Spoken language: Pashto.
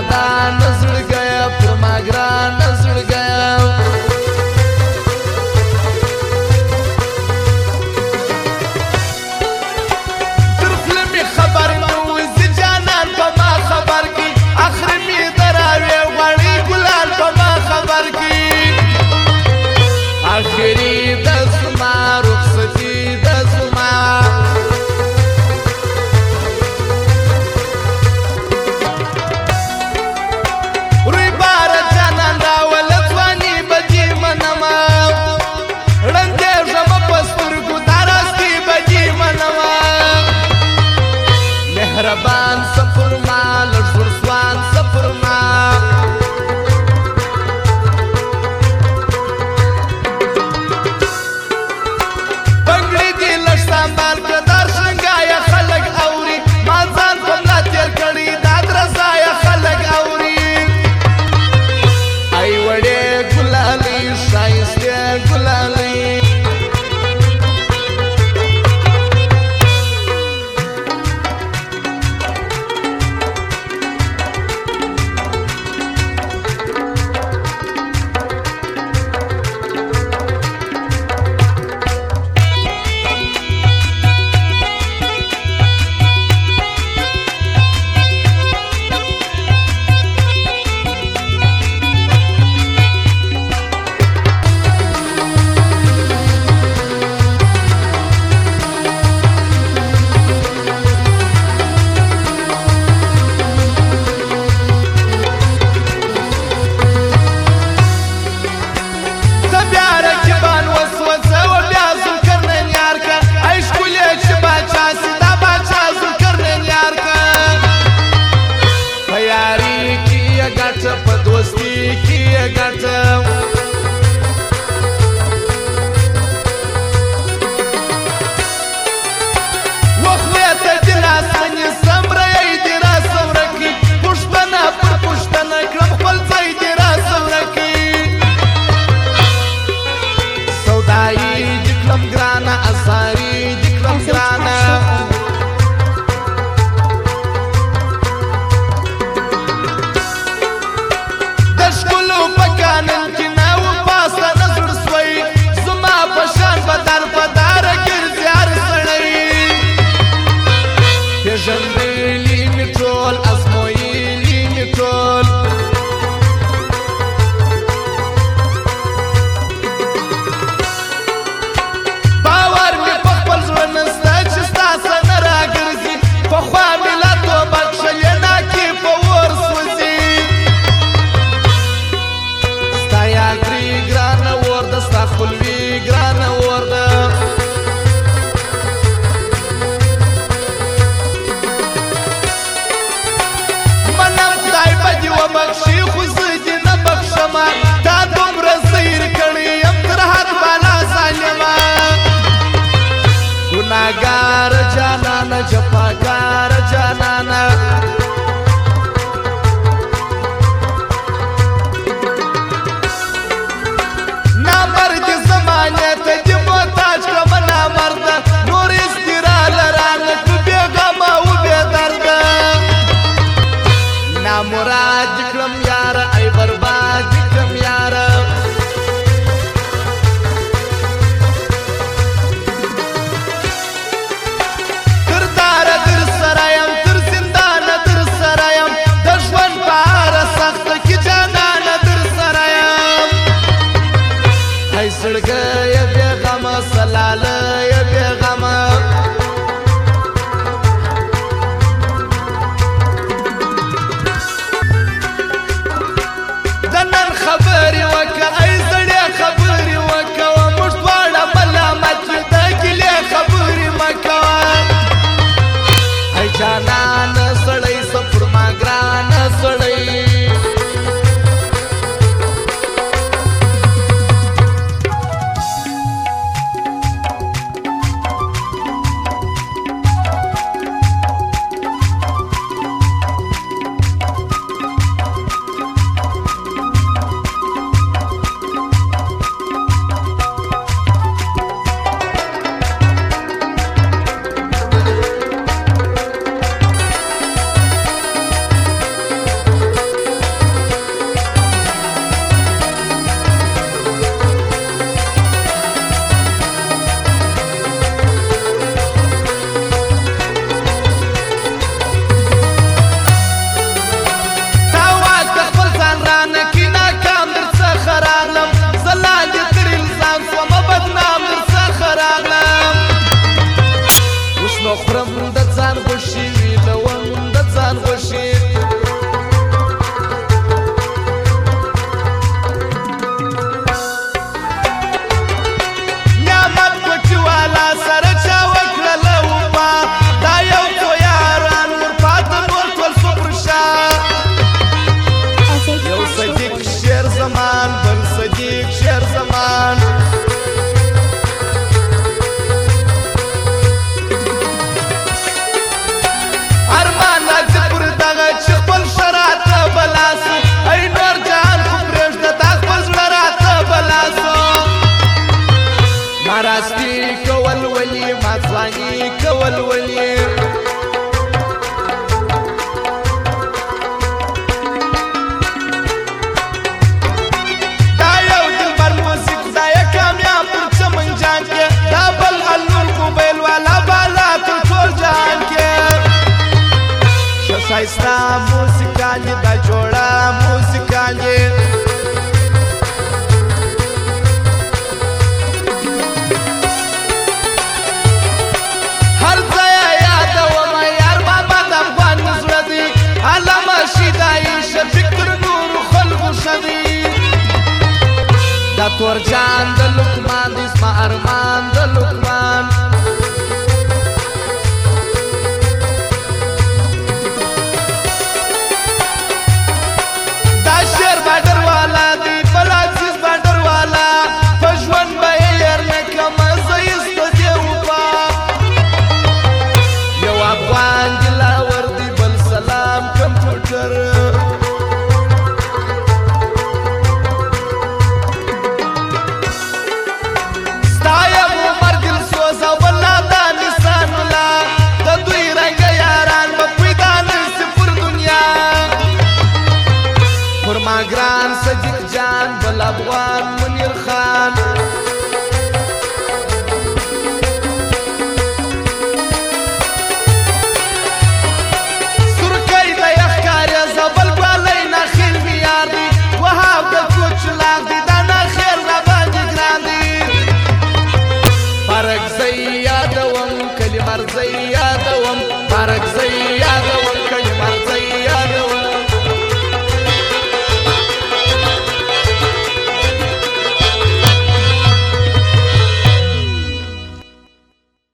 نادان زړګیا پر ما ګران زړګیا تر خوله مې خبر نه وځي جانان په ما خبر کې اخر مې دراوې غواړي ګلان په ما خبر کې آخري د زما رخصتي د زما روی بار جانان راول ځواني بجې منما ړندې ژبه په سترګو دارستي بجې منما مهربان سفر ما لږ ورسوان سفر ما ګناګار جانانه جفاګار جانانه نامرد زمانه ته دې محتاج کړم نامرده نور استرال رانه تو بېغمه و بېدرده نامراد کړم یاره ای برباد کړم یاره زړګیا بېغمه سلاله یا بېغمه د نن موسیقان دي دا جوړه موسیقان دي هر ځای یادوم یار بابا د افغان زړه دی علامه شیدای شفیق نور خلکو شدي دا تور جان د لقمان د اسما ارمان د لقمان دا شیر باډر والا دی بلازیز باډر والا پښون به ير نه کم زیست دی وپا یو افغان دلاور دی بل سلام کمپیوټر ګران صدیق جان بل افغان